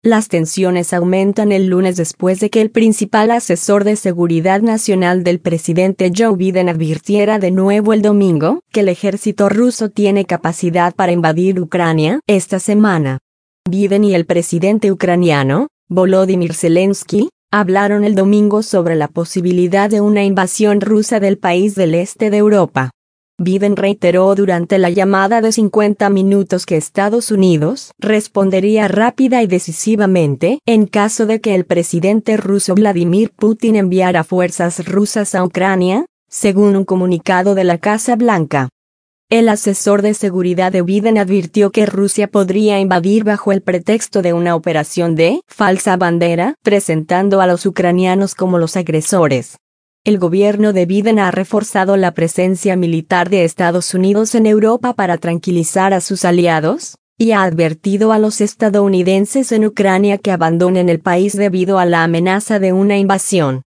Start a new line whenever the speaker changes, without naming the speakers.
Las tensiones aumentan el lunes después de que el principal asesor de seguridad nacional del presidente Joe Biden advirtiera de nuevo el domingo que el ejército ruso tiene capacidad para invadir Ucrania esta semana. Biden y el presidente ucraniano, Volodymyr Zelensky, hablaron el domingo sobre la posibilidad de una invasión rusa del país del este de Europa. Biden reiteró durante la llamada de 50 minutos que Estados Unidos respondería rápida y decisivamente en caso de que el presidente ruso Vladimir Putin enviara fuerzas rusas a Ucrania, según un comunicado de la Casa Blanca. El asesor de seguridad de Biden advirtió que Rusia podría invadir bajo el pretexto de una operación de falsa bandera, presentando a los ucranianos como los agresores. El gobierno de Biden ha reforzado la presencia militar de Estados Unidos en Europa para tranquilizar a sus aliados, y ha advertido a los estadounidenses en Ucrania que abandonen el país debido a la amenaza de una invasión.